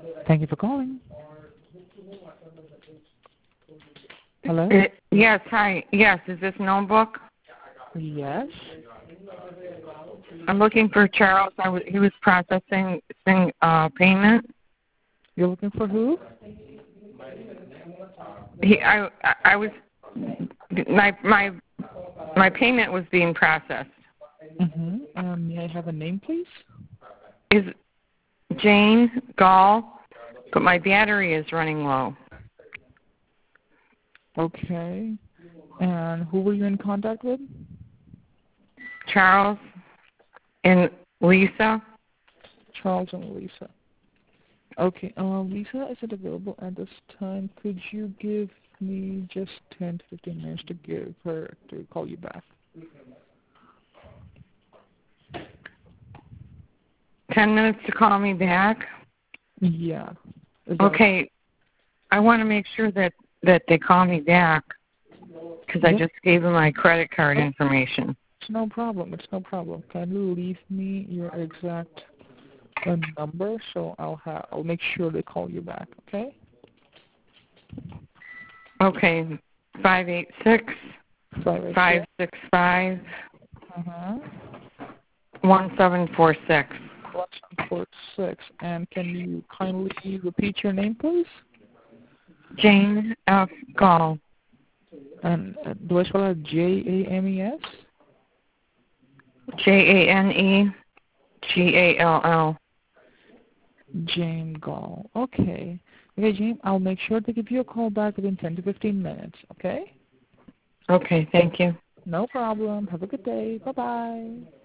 Thank you for calling. Hello? Yes, hi. Yes, is this Notebook? Yes. I'm looking for Charles. He was processing payment. You're looking for who? I was my payment was being processed. Mm-hmm. May I have a name, please? Is Jane Gall, but my battery is running low. Okay. And who were you in contact with? Charles and Lisa. Charles and Lisa. Okay. Lisa isn't available at this time. Could you give me just 10 to 15 minutes to give her to call you back? 10 minutes to call me back? Yeah. Okay. I want to make sure that they call me back because I just gave them my credit card information. It's no problem. It's no problem. Kindly leave me your exact number, so I'll make sure they call you back. Okay? Okay. 586-565-1746. 1746. And can you kindly repeat your name, please? Jane F. Gall. And do I spell it James? JaneGall. Jane Gall. Okay. Okay, Jane, I'll make sure to give you a call back within 10 to 15 minutes, okay? Okay, thank you. No problem. Have a good day. Bye-bye.